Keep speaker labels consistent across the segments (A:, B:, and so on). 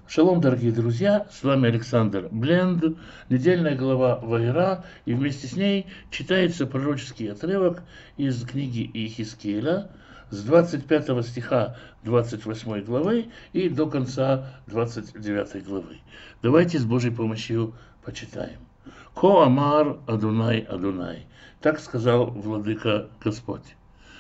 A: Шалом, дорогие друзья, с вами Александр Бленд, недельная глава Ваира, и вместе с ней читается пророческий отрывок из книги Иехискеля с 25 стиха 28 главы и до конца 29 главы. Давайте с Божьей помощью почитаем. «Ко амар Адунай Адунай», так сказал Владыка Господь.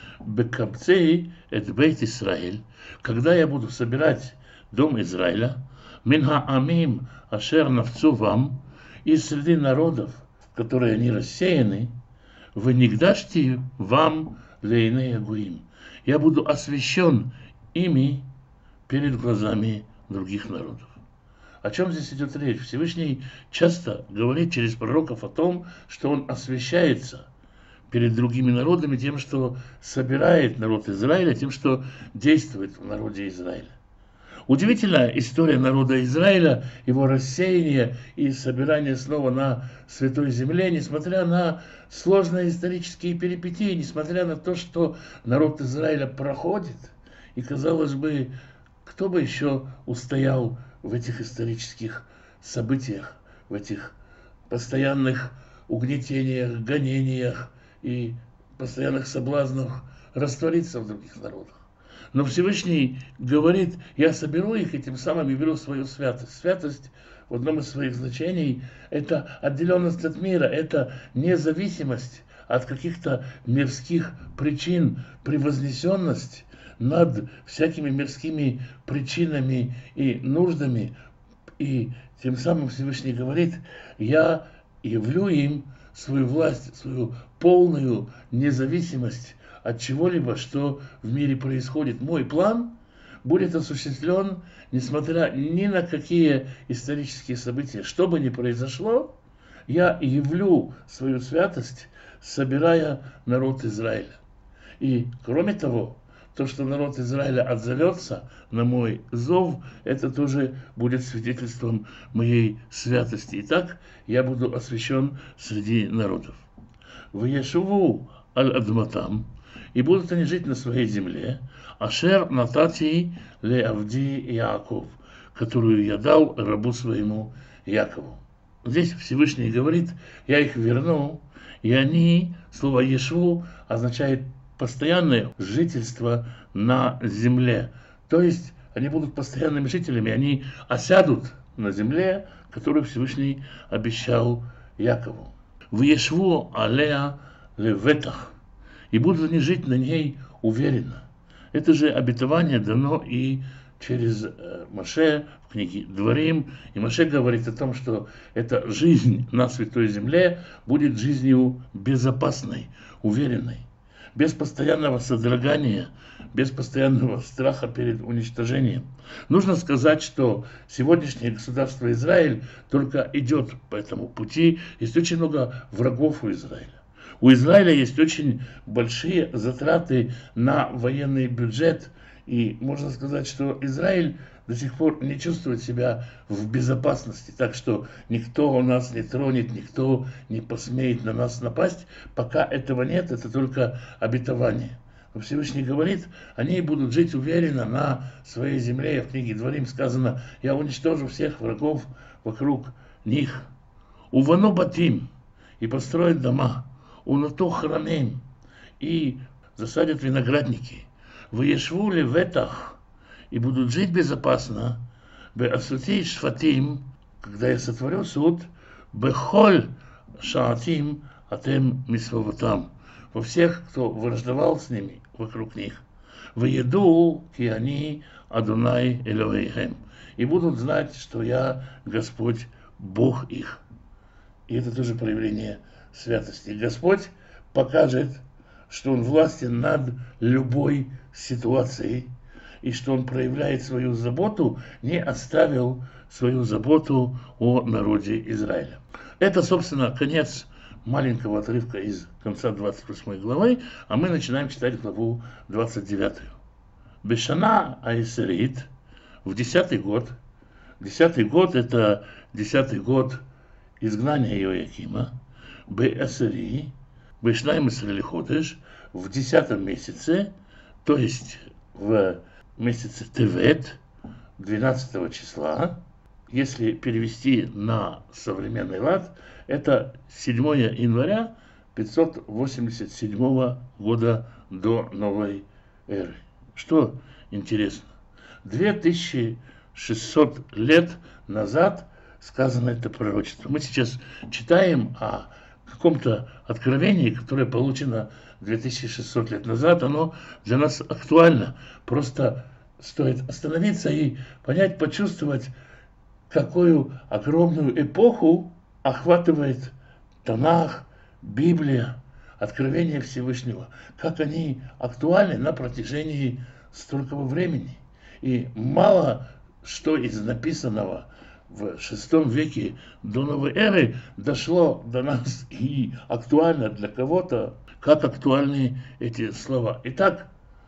A: «Бекабцей эт бейт Исраэль», когда я буду собирать дом Израиля, «Минха амим ашер навцу вам», из среды народов, которые они рассеяны, «Вы нигдашьте вам лейней агуим», я буду освящен ими перед глазами других народов. О чем здесь идет речь? Всевышний часто говорит через пророков о том, что он освящается перед другими народами тем, что собирает народ Израиля, тем, что действует в народе Израиля. Удивительная история народа Израиля, его рассеяние и собирание снова на Святой Земле, несмотря на сложные исторические перипетии, несмотря на то, что народ Израиля проходит. И, казалось бы, кто бы еще устоял в этих исторических событиях, в этих постоянных угнетениях, гонениях и постоянных соблазнах раствориться в других народах. Но Всевышний говорит, я соберу их и тем самым явлю свою святость. Святость в одном из своих значений – это отделенность от мира, это независимость от каких-то мирских причин, превознесенность над всякими мирскими причинами и нуждами. И тем самым Всевышний говорит, я явлю им свою власть, свою полную независимость от чего-либо, что в мире происходит. Мой план будет осуществлен, несмотря ни на какие исторические события. Что бы ни произошло, я явлю свою святость, собирая народ Израиля. И кроме того, то, что народ Израиля отзовется на мой зов, это тоже будет свидетельством моей святости. Итак, я буду освящен среди народов. «Ваешуву аль-адматам», и будут они жить на своей земле, «Ашер натати ле авди Яаков», которую я дал рабу своему Якову. Здесь Всевышний говорит, я их верну, и они, слово «ешву» означает постоянное жительство на земле. То есть они будут постоянными жителями, они осядут на земле, которую Всевышний обещал Якову. «Ваешву алея леветах», и будут они жить на ней уверенно. Это же обетование дано и через Моше в книге Дворим. И Моше говорит о том, что эта жизнь на Святой Земле будет жизнью безопасной, уверенной, без постоянного содрогания, без постоянного страха перед уничтожением. Нужно сказать, что сегодняшнее государство Израиль только идет по этому пути. Есть очень много врагов у Израиля. У Израиля есть очень большие затраты на военный бюджет. И можно сказать, что Израиль до сих пор не чувствует себя в безопасности. Так что никто у нас не тронет, никто не посмеет на нас напасть. Пока этого нет, это только обетование. Но Всевышний говорит, они будут жить уверенно на своей земле. В книге Дворим сказано, я уничтожу всех врагов вокруг них. Увану батим, и построят дома. Унату храмим, и засадят виноградники. Ваешву леветах, и будут жить безопасно. Беасути шфатим, когда я сотворю суд. Бехоль шаатим атем мисваватам, во всех, кто враждовал с ними вокруг них. Ваеду киани Адунай Элоэйхем, и будут знать, что я Господь, Бог их. И это тоже проявление святости. Господь покажет, что Он властен над любой ситуацией, и что Он проявляет свою заботу, не оставил свою заботу о народе Израиля. Это, собственно, конец маленького отрывка из конца 28 главы, а мы начинаем читать главу 29. Бешана Аисерит, в 10-й год. 10-й год – это 10-й год изгнания Иоакима. Беасери, Бешнаим Исраэль Ходеш, в 10 месяце, то есть в месяце Тевет, 12 числа. Если перевести на современный лад, это 7 января 587 года до новой эры. Что интересно, 2600 лет назад сказано это пророчество. Мы сейчас читаем о каком-то откровении, которое получено 2600 лет назад. Оно для нас актуально. Просто стоит остановиться и понять, почувствовать, какую огромную эпоху охватывает Танах, Библия, откровение Всевышнего, как они актуальны на протяжении столького времени. И мало что из написанного в VI веке до новой эры дошло до нас и актуально для кого-то, как актуальны эти слова. Итак,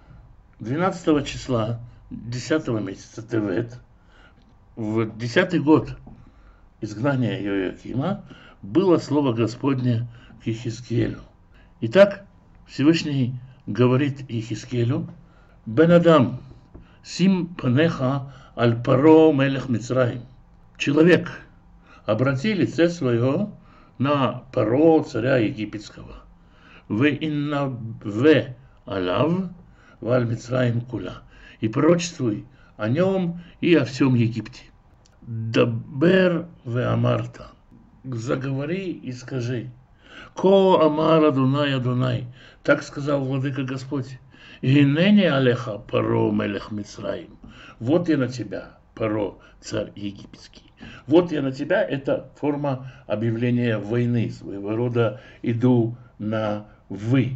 A: 12 числа 10 месяца Тевет, в 10-й год изгнания Иоакима, было слово Господне к Иехискелю. Итак, Всевышний говорит Иехискелю: «Бен Адам, сим панеха аль паро мелех Мицраим». Человек, обрати лице свое на Паро, царя египетского. «Ве иннаве алав валь Мицраим кула». И пророчествуй о нем и о всем Египте. «Дабер ве амарта». Заговори и скажи: «Ко амар Адунай Адунай». Так сказал владыка Господь: «Гинене алеха Паро мелех Мицраим». Вот я на тебя, Паро, царь египетский. Вот я на тебя — это форма объявления войны, своего рода иду на «вы».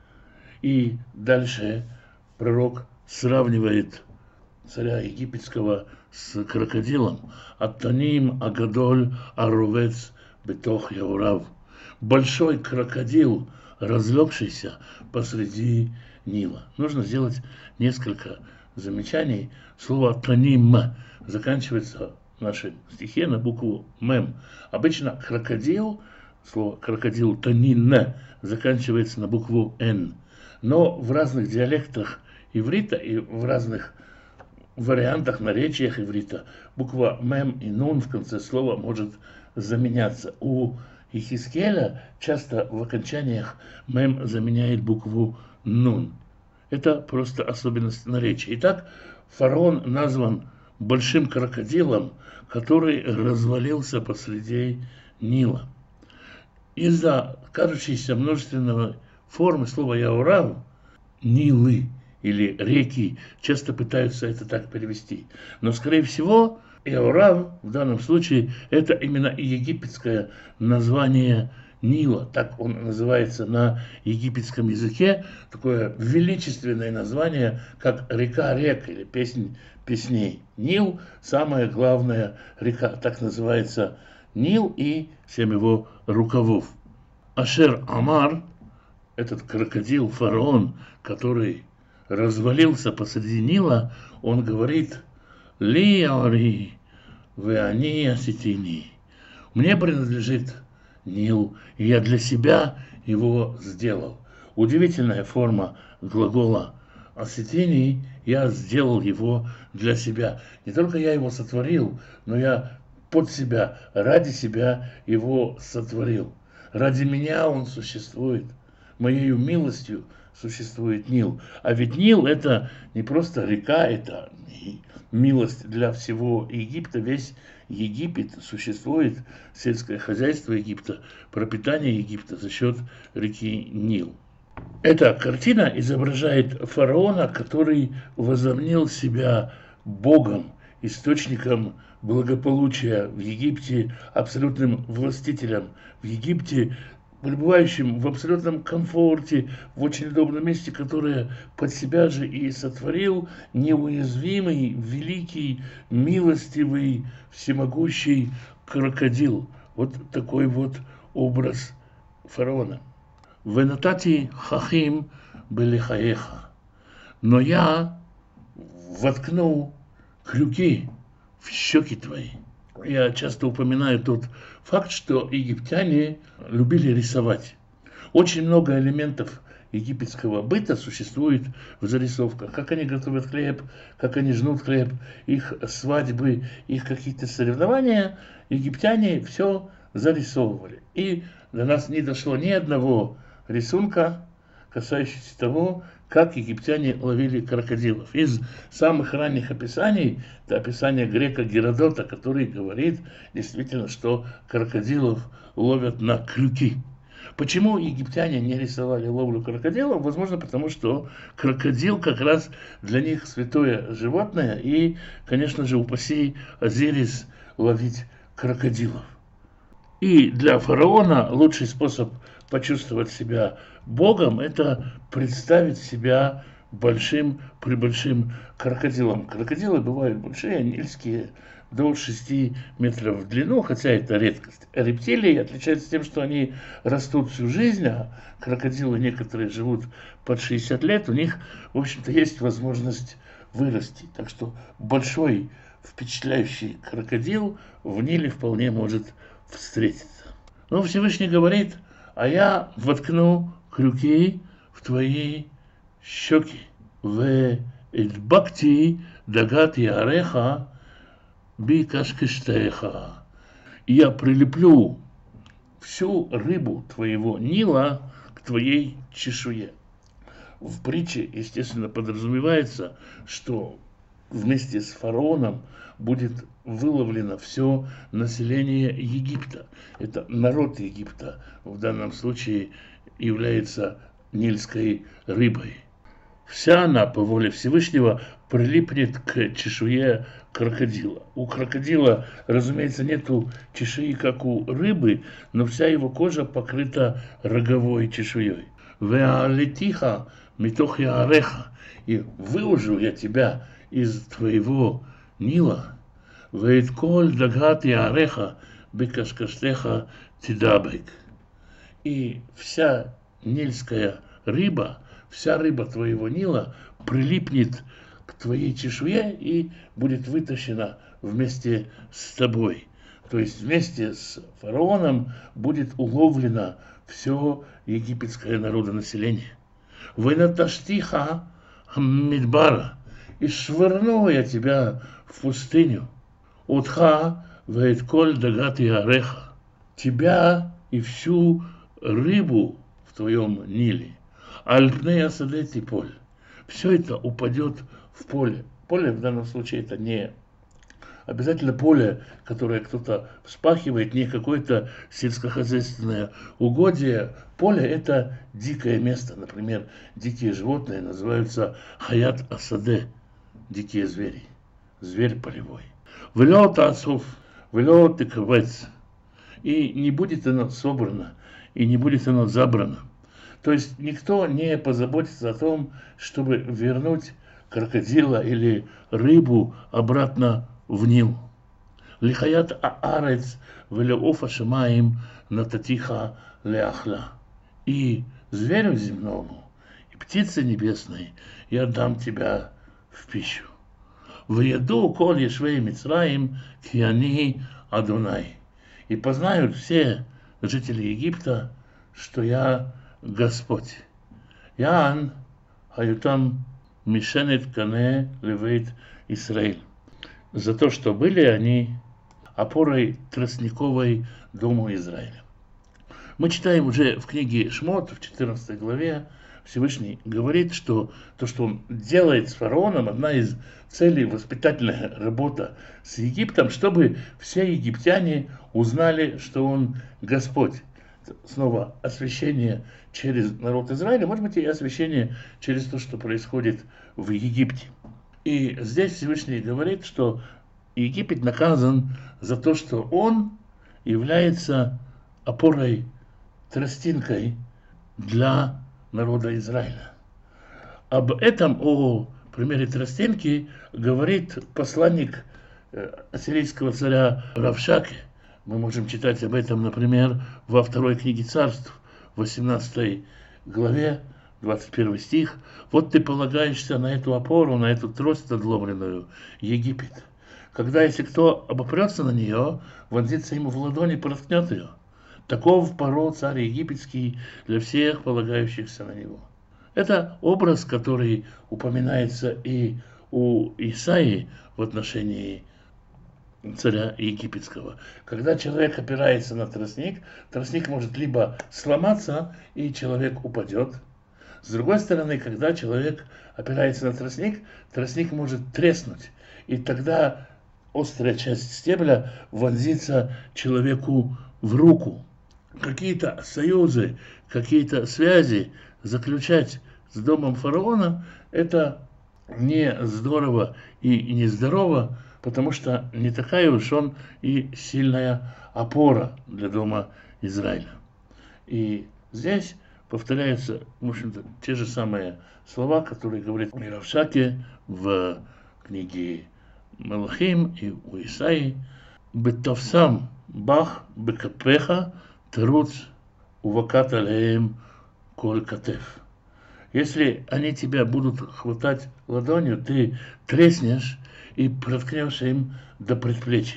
A: И дальше пророк сравнивает царя египетского с крокодилом. «Аттаним агадоль аровец бетох яурав». Большой крокодил, разлегшийся посреди Нила. Нужно сделать несколько замечаний. Слово «таним» заканчивается в нашей стихе на букву «мем». Обычно крокодил, слово «крокодил» «танин» заканчивается на букву «н». Но в разных диалектах иврита и в разных вариантах, наречиях иврита буква «мем» и «нун» в конце слова может заменяться. У Иехискеля часто в окончаниях «мем» заменяет букву «нун». Это просто особенность наречия. Итак, фараон назван большим крокодилом, который развалился посреди Нила. Из-за кажущейся множественной формы слова «яурав» Нилы или реки часто пытаются это так перевести. Но, скорее всего, Яурав в данном случае это именно и египетское название Нила. Так он называется на египетском языке. Такое величественное название, как река рек или песнь песней. Нил – самая главная река. Так называется Нил и 7 его рукавов. Ашер Амар, этот крокодил, фараон, который развалился посреди Нила, он говорит: «Ли аори, вы они осетини». Мне принадлежит Нил, и я для себя его сделал. Удивительная форма глагола осетини. Я сделал его для себя. Не только я его сотворил, но я под себя, ради себя его сотворил. Ради меня он существует. Моею милостью существует Нил. А ведь Нил — это не просто река, это милость для всего Египта. Весь Египет существует, сельское хозяйство Египта, пропитание Египта за счет реки Нил. Эта картина изображает фараона, который возомнил себя богом, источником благополучия в Египте, абсолютным властителем в Египте, пребывающим в абсолютном комфорте, в очень удобном месте, которое под себя же и сотворил неуязвимый, великий, милостивый, всемогущий крокодил. Вот такой вот образ фараона. «Венатати хахим белихаеха». Но я воткну крюки в щеки твои. Я часто упоминаю тот факт, что египтяне любили рисовать. Очень много элементов египетского быта существует в зарисовках. Как они готовят хлеб, как они жнут хлеб, их свадьбы, их какие-то соревнования, египтяне все зарисовывали. И до нас не дошло ни одного рисунка, касающийся того, как египтяне ловили крокодилов. Из самых ранних описаний, это описание грека Геродота, который говорит действительно, что крокодилов ловят на крюки. Почему египтяне не рисовали ловлю крокодилов? Возможно, потому что крокодил как раз для них святое животное, и, конечно же, упаси Азирис ловить крокодилов. И для фараона лучший способ почувствовать себя Богом – это представить себя прибольшим крокодилом. Крокодилы бывают большие, нильские, до 6 метров в длину, хотя это редкость. А рептилии отличаются тем, что они растут всю жизнь, а крокодилы некоторые живут под 60 лет, у них, в общем-то, есть возможность вырасти. Так что большой впечатляющий крокодил в Ниле вполне может встретиться. Но Всевышний говорит: а я воткну крюки в твои щеки. В эдбакти дагат яреха би кашкештеха. Я прилеплю всю рыбу твоего Нила к твоей чешуе. В притче, естественно, подразумевается, что вместе с фараоном будет выловлено все население Египта. Это народ Египта в данном случае является нильской рыбой. Вся она, по воле Всевышнего, прилипнет к чешуе крокодила. У крокодила, разумеется, нету чешуи, как у рыбы, но вся его кожа покрыта роговой чешуей. «Веалетиха митох яареха» и выложу я тебя из твоего Нила. «Веэтколь дагат яареха бекашкаштеха тидабек». И вся нильская рыба, вся рыба твоего Нила прилипнет к твоей чешуе и будет вытащена вместе с тобой. То есть вместе с фараоном будет уловлено все египетское народонаселение. «Вынаташтиха мидбара» и швырну я тебя в пустыню. «Утха вейтколь дагат яареха» тебя и всю рыбу в твоем Ниле. «Альпней асадети поль» все это упадет в поле. Поле в данном случае это не обязательно поле, которое кто-то вспахивает, не какое-то сельскохозяйственное угодье. Поле – это дикое место. Например, дикие животные называются хаят асаде, дикие звери, зверь полевой. «Велет асуф, велет и ковец». И не будет оно собрано, и не будет оно забрано. То есть никто не позаботится о том, чтобы вернуть крокодила или рыбу обратно в Нил. «Лихаят аарец велеофа шамаим нататиха леахла». И зверю земному, и птице небесной я дам тебя в пищу. «Веяду коль ешвей Мицраим кияни Адонай». И познают все жители Египта, что я Господь. Ян хаютам мишенет кане левейт Исраиль. За то, что были они опорой тростниковой дому Израиля. Мы читаем уже в книге Шмот, в 14 главе, Всевышний говорит, что то, что он делает с фараоном, одна из целей — воспитательная работа с Египтом, чтобы все египтяне узнали, что он Господь. Снова освящение через народ Израиля, может быть, и освящение через то, что происходит в Египте. И здесь Всевышний говорит, что Египет наказан за то, что он является опорой, тростинкой для народа Израиля. Об этом, о примере тростинки, говорит посланник ассирийского царя Равшаке. Мы можем читать об этом, например, во второй книге Царств, 18 главе, 21 стих. «Вот ты полагаешься на эту опору, на эту трость надломленную, Египет. Когда, если кто обопрется на нее, вонзится ему в ладони и проткнет ее. Таков поро царь египетский для всех полагающихся на него». Это образ, который упоминается и у Исаии в отношении царя египетского. Когда человек опирается на тростник, тростник может либо сломаться, и человек упадет. С другой стороны, когда человек опирается на тростник, тростник может треснуть, и тогда острая часть стебля вонзится человеку в руку. Какие-то союзы, какие-то связи заключать с домом фараона, это не здорово и не здорово, потому что не такая уж он и сильная опора для дома Израиля. И здесь повторяются, в общем-то, те же самые слова, которые говорит Рав Шаке в книге Мелахим и у Исаии. «Бетовсам бах бекапеха теруц увакат алеем коль катев». Если они тебя будут хватать ладонью, ты треснешь и проткнешь им до предплечья.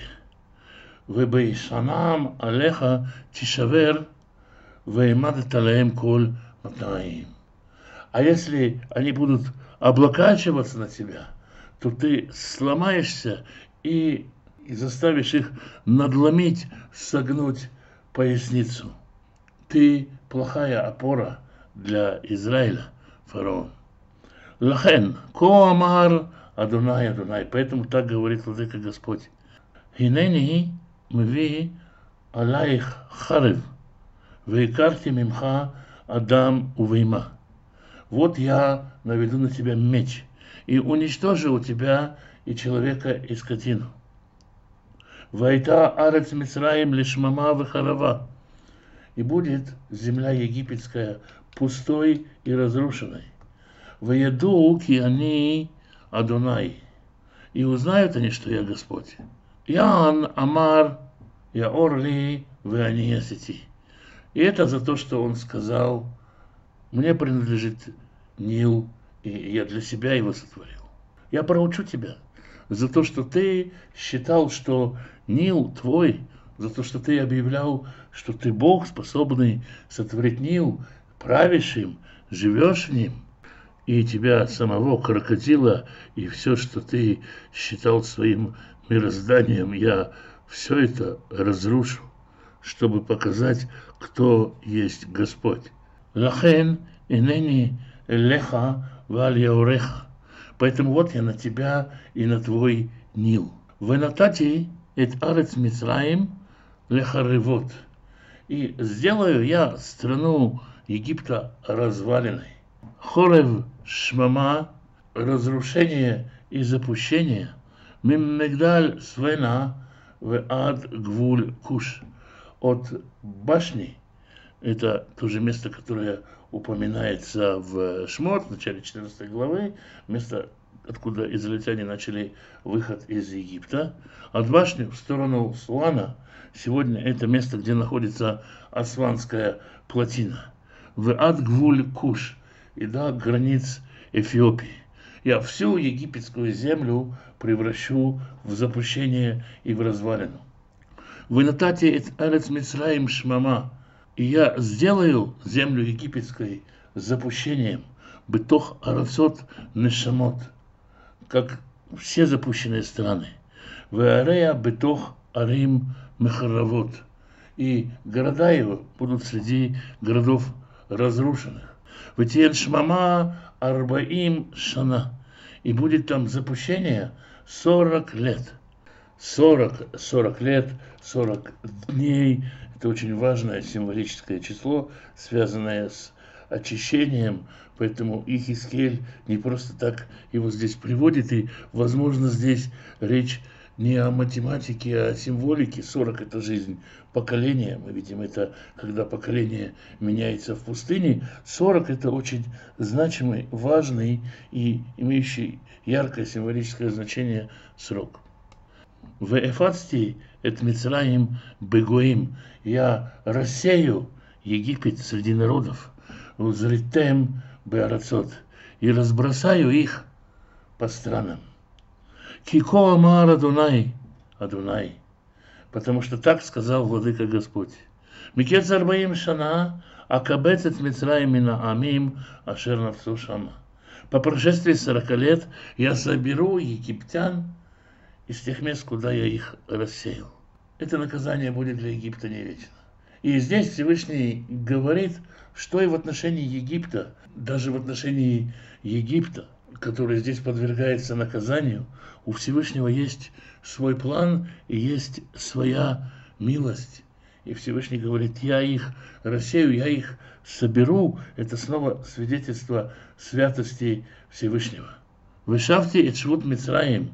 A: «Вебейшанам алеха тишавер веймадет алеем коль матнаим». А если они будут облокачиваться на тебя, то ты сломаешься и заставишь их надломить, согнуть поясницу. Ты плохая опора для Израиля, фараон. Лахен, ко амар Адонай, Адонай. Поэтому так говорит владыка Господь. Хинени мви алаих харев, вейкарти мимха адам увейма. Вот я наведу на тебя меч и уничтожу у тебя и человека, и скотину. Вайта арец Мицраим лишмама вехарава. И будет земля египетская пустой и разрушенной. Ваеду ки они Адонай. И узнают они, что я Господь. Ян амар яор ли веани ясити. И это за то, что он сказал: мне принадлежит Нил, и я для себя его сотворил. Я проучу тебя за то, что ты считал, что Нил твой, за то, что ты объявлял, что ты Бог, способный сотворить Нил, правишь им, живешь в ним, и тебя самого, крокодила, и все, что ты считал своим мирозданием, я все это разрушу, чтобы показать, кто есть Господь. Лахен инени элеха валь яуреха. Поэтому вот я на тебя и на твой Нил. Венатати эт арец Мицраим лехаревот. И сделаю я страну Египта развалиной. Хорев шмама, разрушение и запущение. Миммегдаль свена в ад гвуль куш. От башни, это тоже место, которое упоминается в Шмот, в начале 14 главы, место, откуда израильтяне начали выход из Египта. От башни в сторону Суана, сегодня это место, где находится Асванская плотина. В ад гвуль куш, и до границ Эфиопии. Я всю египетскую землю превращу в запущение и в развалину. Вы натате эрец Мицраим шмама, и я сделаю землю египетской запущением, бытох арацот нешамот, как все запущенные страны. Веарея бытох арим мехаравот, и города его будут среди городов разрушенных. Вытиен шмама арбаим шана, и будет там запущение 40 лет. 40 лет, 40 дней. Это очень важное символическое число, связанное с очищением. Поэтому Ихискель не просто так его здесь приводит. И, возможно, здесь речь не о математике, а о символике. 40 – это жизнь поколения. Мы видим это, когда поколение меняется в пустыне. 40 – это очень значимый, важный и имеющий яркое символическое значение срок. В Эфацти эт Мицраим бегоим, я рассею Египет среди народов, узритем беарацот, и разбросаю их по странам. Кико амар Адонай, Адонай, потому что так сказал владыка Господь. מקץ 40 שנה אקבץ את מצרים מן העמים אשר נפצו שמה. По прошествии 40 лет я соберу египтян из тех мест, куда я их рассеял. Это наказание будет для Египта не вечно. И здесь Всевышний говорит, что и в отношении Египта, даже в отношении Египта, который здесь подвергается наказанию, у Всевышнего есть свой план и есть своя милость. И Всевышний говорит, я их рассею, я их соберу. Это снова свидетельство святости Всевышнего. Вышавьте и швуд Мицраим.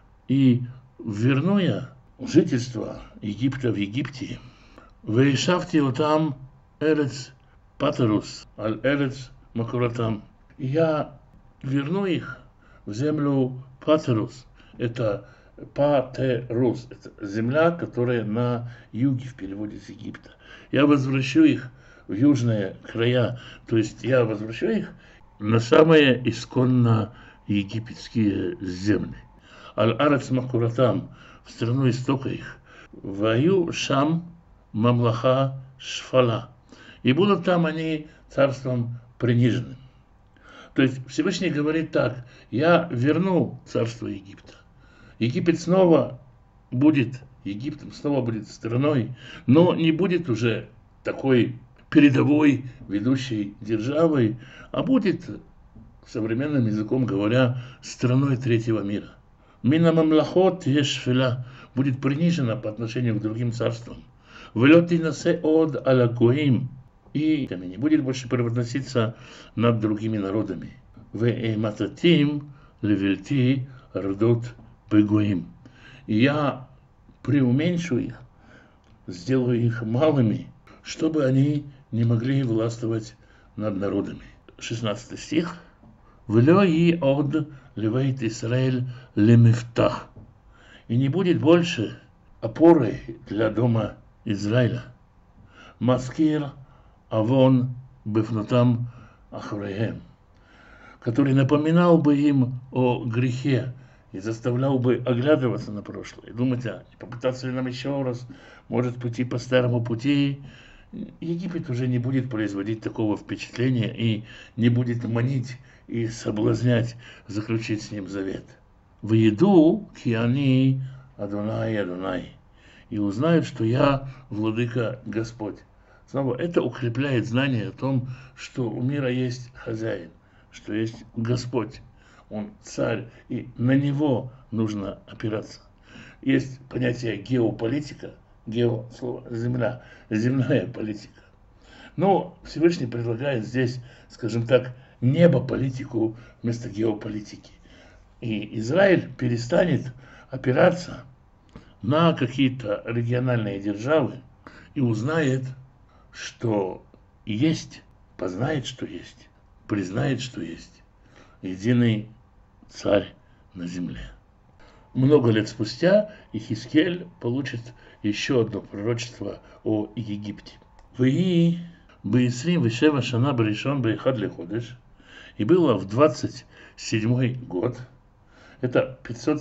A: И верну я жительство Египта в Египте. Вышавьте отам эрец патерус, аль эрец макуратам. Я верну их в землю патерус. Это Патерус, это земля, которая на юге в переводе с Египта. Я возвращу их в южные края, то есть я возвращу их на самые исконно египетские земли. Аль-Арец Макуратам, в страну истока их. Ваю Шам Мамлаха Шфала. И будут там они царством приниженным. То есть Всевышний говорит так, я верну царство Египта. Египет снова будет Египтом, снова будет страной, но не будет уже такой передовой ведущей державой, а будет, современным языком говоря, страной третьего мира. Мина мамлахот ешфила будет принижена по отношению к другим царствам. Влети насе од алагоим и не будет больше превозноситься над другими народами. Веэмататим левельти рдот пегуим. Я преуменьшу их, сделаю их малыми, чтобы они не могли властвовать над народами. 16 стих. «Влё и од левейт Исраэль лемифтах». И не будет больше опорой для дома Израиля. «Маскир авон бифнутам ахуреем», который напоминал бы им о грехе, и заставлял бы оглядываться на прошлое, думать, не попытаться ли нам еще раз, может пойти по старому пути. Египет уже не будет производить такого впечатления и не будет манить и соблазнять заключить с ним завет. «Вееду киани Адонай Адонай», и узнают, что я владыка Господь. Снова это укрепляет знание о том, что у мира есть хозяин, что есть Господь. Он царь, и на него нужно опираться. Есть понятие геополитика, слово земля, земная политика. Но Всевышний предлагает здесь, скажем так, небополитику вместо геополитики. И Израиль перестанет опираться на какие-то региональные державы и узнает, что есть, познает, что есть, признает, что есть единый царь на земле. Много лет спустя Ихискель получит еще одно пророчество о Египте. «Вии бейсрим вешева шана баришон бейхад леходеш». И было в 27-й год, это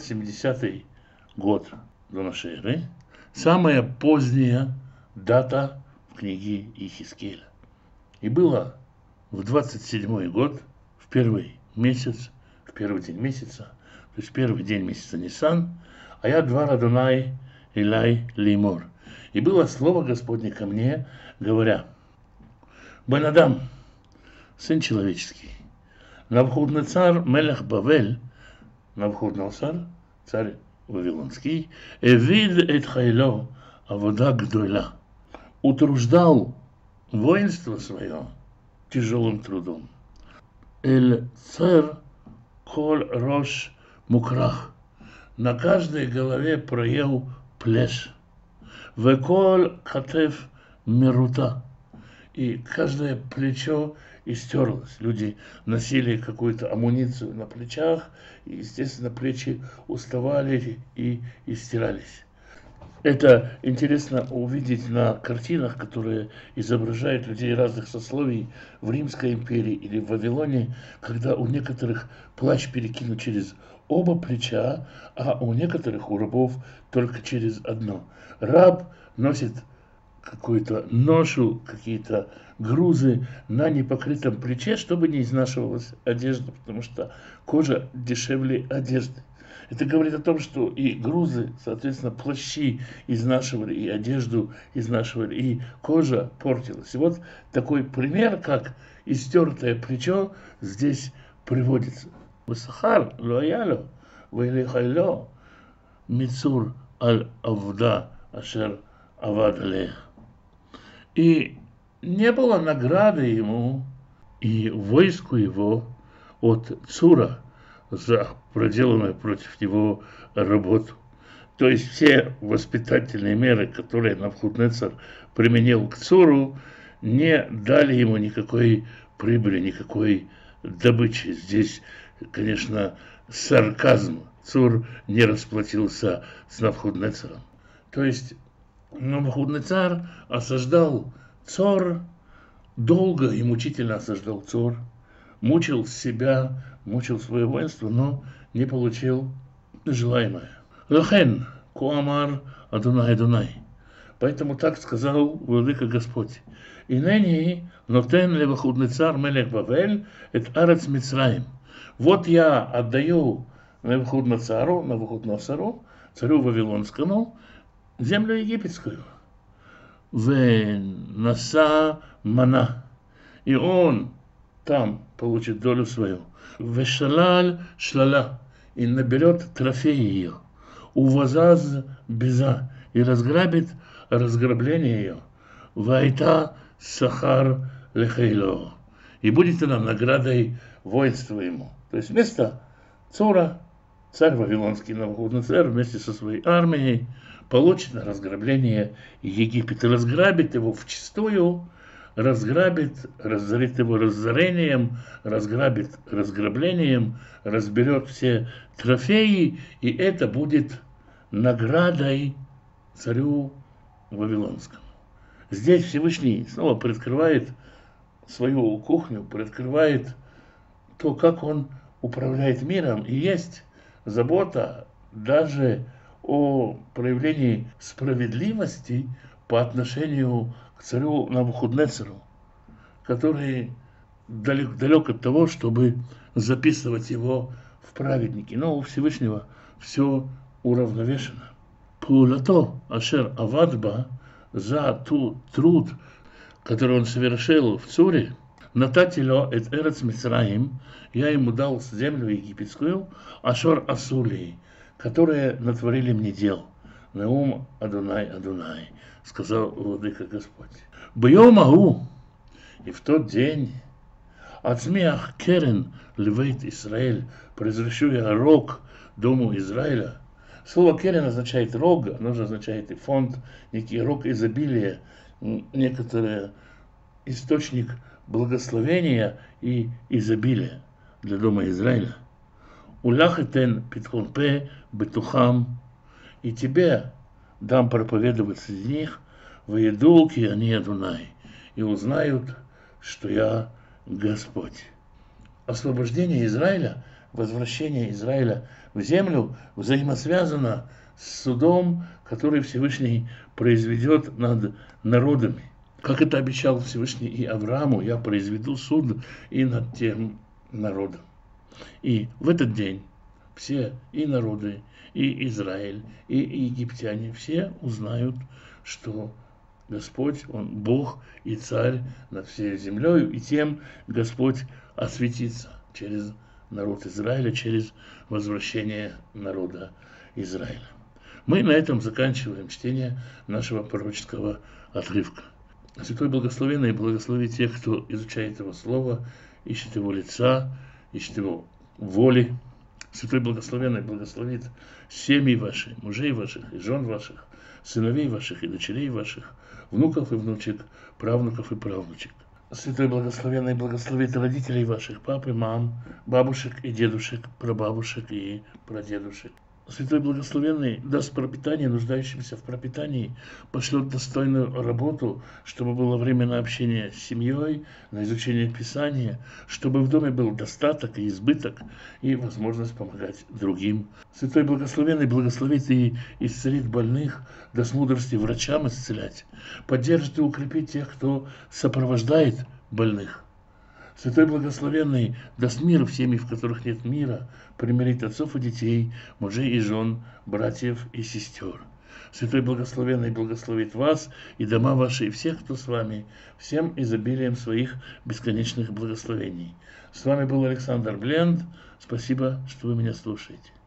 A: 570 год до нашей эры, самая поздняя дата в книге Ихискеля. И было в 27-й год, в первый месяц, в первый день месяца, то есть первый день месяца Нисан, а я двар Адонай Илай Леймор. И было слово Господне ко мне, говоря: Бен Адам, сын человеческий, Навуходоносор мелех Бавель, Навуходоносор, царь Вавилонский, Эвид эт хайло авода гдойла, утруждал воинство свое тяжелым трудом. Эль цер коль рош мукрах, на каждой голове проел плешь. Веколь катев мерута, и каждое плечо истерлось. Люди носили какую-то амуницию на плечах, и, естественно, плечи уставали и истирались. Это интересно увидеть на картинах, которые изображают людей разных сословий в Римской империи или в Вавилоне, когда у некоторых плащ перекинут через оба плеча, а у некоторых, у рабов, только через одно. Раб носит какую-то ношу, какие-то грузы на непокрытом плече, чтобы не изнашивалась одежда, потому что кожа дешевле одежды. Это говорит о том, что и грузы, соответственно, плащи изнашивали, и одежду изнашивали, и кожа портилась. И вот такой пример, как истертое плечо, здесь приводится. Высахар лояло, вейлихайло, мицур аль-авда ашер авад алех. И не было награды ему и войску его от Цура за проделанную против него работу. То есть все воспитательные меры, которые Навуходоносор применил к Цуру, не дали ему никакой прибыли, никакой добычи. Здесь, конечно, сарказм. Цур не расплатился с Навуходоносором. То есть Навуходоносор осаждал Цор, долго и мучительно осаждал Цор, мучил себя, мучил свое воинство, но не получил желаемое. Лахен, куамар Адонай Адонай. Поэтому так сказал Владыка Господь. И ныне нотен Навуходоносор мелех Вавель эт арец Мицраим. Вот я отдаю Навуходоносору, царю Вавилонскому, землю египетскую. Венаса мана. И он там получит долю свою. Вешалаль шлала. И наберет трофеи ее. Увазаз беза. И разграбит разграбление ее. Вайта сахар лехейло. И будет она наградой воинству ему. То есть вместо Цура, царь Вавилонский Навуходоносор вместе со своей армией получит на разграбление Египет и разграбит его вчистую, разграбит, разорит его разорением, разграбит разграблением, разберет все трофеи, и это будет наградой царю Вавилонскому. Здесь Всевышний снова приоткрывает свою кухню, приоткрывает то, как он управляет миром, и есть забота даже о проявлении справедливости по отношению к царю Навуходоносору, который далек от того, чтобы записывать его в праведники. Но у Всевышнего все уравновешено. Пулато ашер авадба, за ту труд, который он совершил в Цуре, нататило эт эрец Мицраим, я ему дал землю египетскую, ашор асули, которые натворили мне дел. Наум Адонай Адонай, сказал Владыка Господь. Бьемагу, и в тот день, ацмиах керен левейт Израиль, произвращу я рог дому Израиля. Слово керен означает рог, оно же означает и фонд, некий рог изобилия, некоторый источник благословения и изобилия для дома Израиля. Уляхетен питхонпе бетухам, и тебе дам проповедовать среди них, воедулки они Адонай, и узнают, что я Господь. Освобождение Израиля, возвращение Израиля в землю взаимосвязано с судом, который Всевышний произведет над народами. Как это обещал Всевышний и Аврааму, я произведу суд и над тем народом. И в этот день все и народы, и Израиль, и египтяне, все узнают, что Господь, Он Бог и Царь над всей землей, и тем Господь осветится через народ Израиля, через возвращение народа Израиля. Мы на этом заканчиваем чтение нашего пророческого отрывка. Святой Благословенный благослови тех, кто изучает Его Слово, ищет Его лица, ищет Его воли. Святой Благословенный благословит семьи ваши, мужей ваших и жен ваших, сыновей ваших и дочерей ваших, внуков и внучек, правнуков и правнучек. Святой Благословенный благословит родителей ваших, пап и мам, бабушек и дедушек, прабабушек и прадедушек. Святой Благословенный даст пропитание нуждающимся в пропитании, пошлет достойную работу, чтобы было время на общение с семьей, на изучение Писания, чтобы в доме был достаток и избыток, и возможность помогать другим. Святой Благословенный благословит и исцелит больных, даст мудрости врачам исцелять, поддержит и укрепит тех, кто сопровождает больных. Святой Благословенный даст мир в семьи, в которых нет мира, примирит отцов и детей, мужей и жен, братьев и сестер. Святой Благословенный благословит вас и дома ваши, и всех, кто с вами, всем изобилием своих бесконечных благословений. С вами был Александр Бленд. Спасибо, что вы меня слушаете.